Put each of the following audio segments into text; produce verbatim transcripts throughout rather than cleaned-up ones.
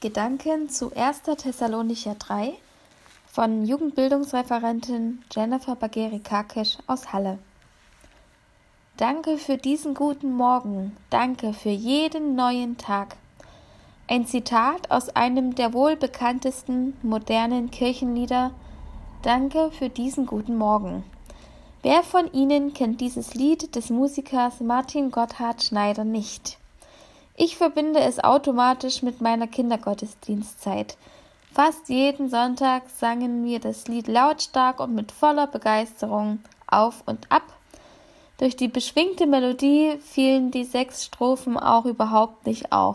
Gedanken zu erster Thessalonicher drei von Jugendbildungsreferentin Jennifer Bageri-Kakesch aus Halle. Danke für diesen guten Morgen, danke für jeden neuen Tag. Ein Zitat aus einem der wohl bekanntesten modernen Kirchenlieder: Danke für diesen guten Morgen. Wer von Ihnen kennt dieses Lied des Musikers Martin Gotthard Schneider nicht? Ich verbinde es automatisch mit meiner Kindergottesdienstzeit. Fast jeden Sonntag sangen wir das Lied lautstark und mit voller Begeisterung auf und ab. Durch die beschwingte Melodie fielen die sechs Strophen auch überhaupt nicht auf.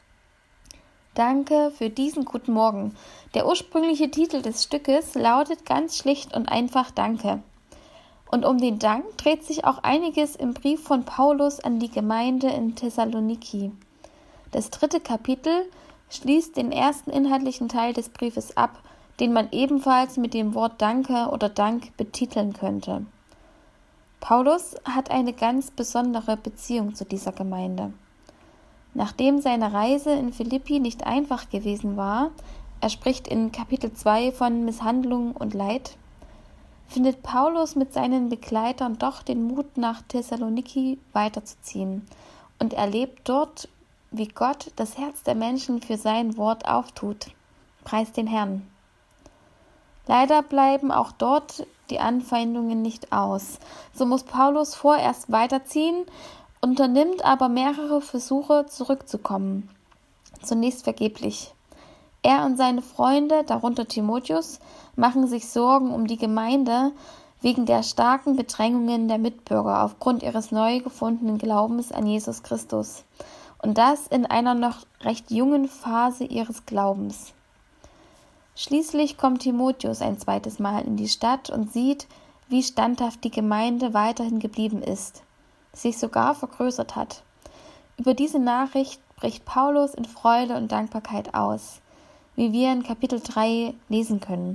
Danke für diesen guten Morgen. Der ursprüngliche Titel des Stückes lautet ganz schlicht und einfach Danke. Und um den Dank dreht sich auch einiges im Brief von Paulus an die Gemeinde in Thessaloniki. Das dritte Kapitel schließt den ersten inhaltlichen Teil des Briefes ab, den man ebenfalls mit dem Wort Danke oder Dank betiteln könnte. Paulus hat eine ganz besondere Beziehung zu dieser Gemeinde. Nachdem seine Reise in Philippi nicht einfach gewesen war, er spricht in Kapitel zwei von Misshandlung und Leid, findet Paulus mit seinen Begleitern doch den Mut, nach Thessaloniki weiterzuziehen und erlebt dort, wie Gott das Herz der Menschen für sein Wort auftut. Preis den Herrn. Leider bleiben auch dort die Anfeindungen nicht aus. So muss Paulus vorerst weiterziehen, unternimmt aber mehrere Versuche, zurückzukommen. Zunächst vergeblich. Er und seine Freunde, darunter Timotheus, machen sich Sorgen um die Gemeinde wegen der starken Bedrängungen der Mitbürger aufgrund ihres neu gefundenen Glaubens an Jesus Christus. Und das in einer noch recht jungen Phase ihres Glaubens. Schließlich kommt Timotheus ein zweites Mal in die Stadt und sieht, wie standhaft die Gemeinde weiterhin geblieben ist, sich sogar vergrößert hat. Über diese Nachricht bricht Paulus in Freude und Dankbarkeit aus, wie wir in Kapitel drei lesen können.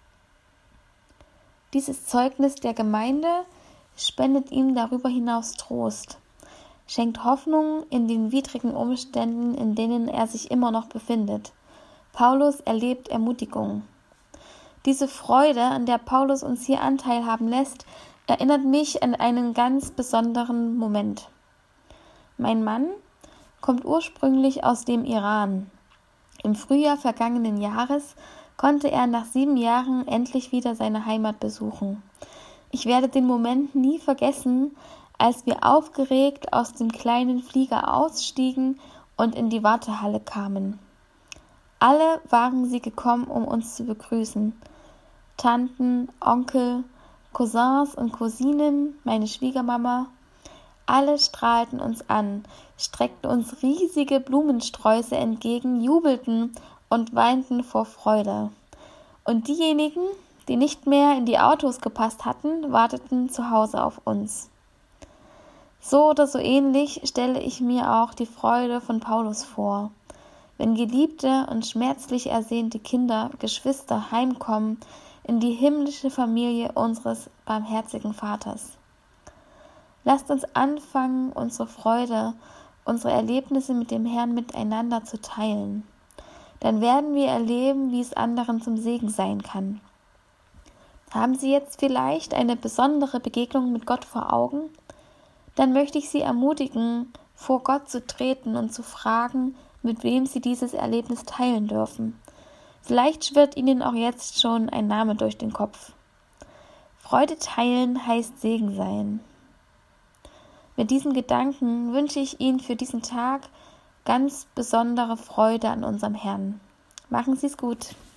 Dieses Zeugnis der Gemeinde spendet ihm darüber hinaus Trost, schenkt Hoffnung in den widrigen Umständen, in denen er sich immer noch befindet. Paulus erlebt Ermutigung. Diese Freude, an der Paulus uns hier Anteil haben lässt, erinnert mich an einen ganz besonderen Moment. Mein Mann kommt ursprünglich aus dem Iran. Im Frühjahr vergangenen Jahres konnte er nach sieben Jahren endlich wieder seine Heimat besuchen. Ich werde den Moment nie vergessen, als wir aufgeregt aus dem kleinen Flieger ausstiegen und in die Wartehalle kamen. Alle waren sie gekommen, um uns zu begrüßen. Tanten, Onkel, Cousins und Cousinen, meine Schwiegermama, alle strahlten uns an, streckten uns riesige Blumensträuße entgegen, jubelten und weinten vor Freude. Und diejenigen, die nicht mehr in die Autos gepasst hatten, warteten zu Hause auf uns. So oder so ähnlich stelle ich mir auch die Freude von Paulus vor, wenn geliebte und schmerzlich ersehnte Kinder, Geschwister heimkommen in die himmlische Familie unseres barmherzigen Vaters. Lasst uns anfangen, unsere Freude, unsere Erlebnisse mit dem Herrn miteinander zu teilen. Dann werden wir erleben, wie es anderen zum Segen sein kann. Haben Sie jetzt vielleicht eine besondere Begegnung mit Gott vor Augen? Dann möchte ich Sie ermutigen, vor Gott zu treten und zu fragen, mit wem Sie dieses Erlebnis teilen dürfen. Vielleicht schwirrt Ihnen auch jetzt schon ein Name durch den Kopf. Freude teilen heißt Segen sein. Mit diesen Gedanken wünsche ich Ihnen für diesen Tag ganz besondere Freude an unserem Herrn. Machen Sie es gut.